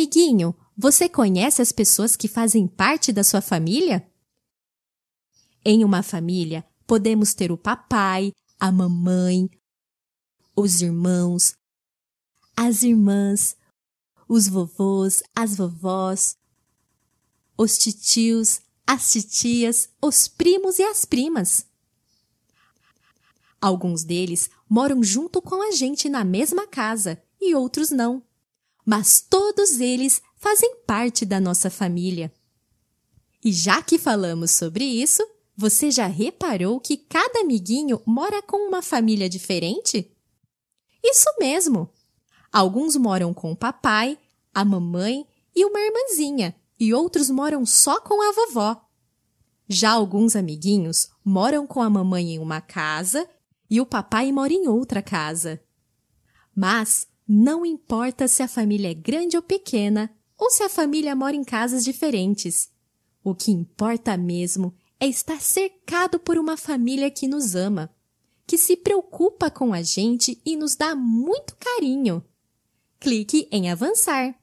Amiguinho, você conhece as pessoas que fazem parte da sua família? Em uma família, podemos ter o papai, a mamãe, os irmãos, as irmãs, os vovôs, as vovós, os titios, as titias, os primos e as primas. Alguns deles moram junto com a gente na mesma casa e outros não. Mas todos eles fazem parte da nossa família. E já que falamos sobre isso, você já reparou que cada amiguinho mora com uma família diferente? Isso mesmo! Alguns moram com o papai, a mamãe e uma irmãzinha, e outros moram só com a vovó. Já alguns amiguinhos moram com a mamãe em uma casa e o papai mora em outra casa. Mas não importa se a família é grande ou pequena, ou se a família mora em casas diferentes. O que importa mesmo é estar cercado por uma família que nos ama, que se preocupa com a gente e nos dá muito carinho. Clique em avançar.